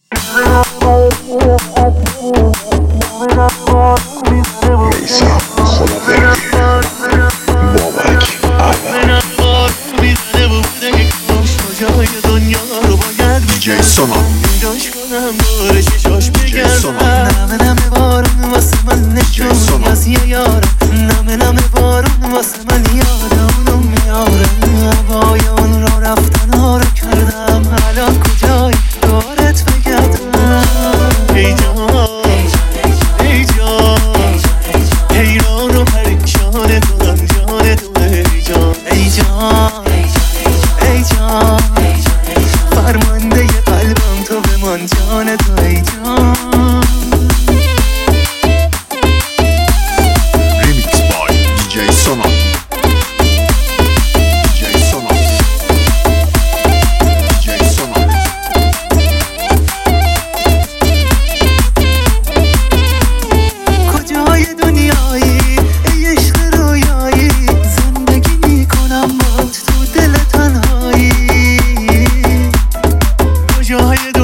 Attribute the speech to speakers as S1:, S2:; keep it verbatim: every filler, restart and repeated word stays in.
S1: میسم خداوردی بابک اول دیجی سونا دیجی سونا
S2: نمه نمه بارون واسه من نشون از یه یارم نمه نمه بارون واسه من یادم اونو میاره هوای اون را رفتن ها رو کردم الان کجایی دارت بگردم ای جان ای جان حیران و پریشان تو هم جان تو ای جان ای جان ای جان فرمانده ی قلبم تو بمان جان تو ای جان
S1: ریمیکس بای دیجی سونا دیجی سونا دیجی سونا
S2: کجای دنیایی ای عشق رویایی زندگی میکنم بات تو دل تنهایی کجای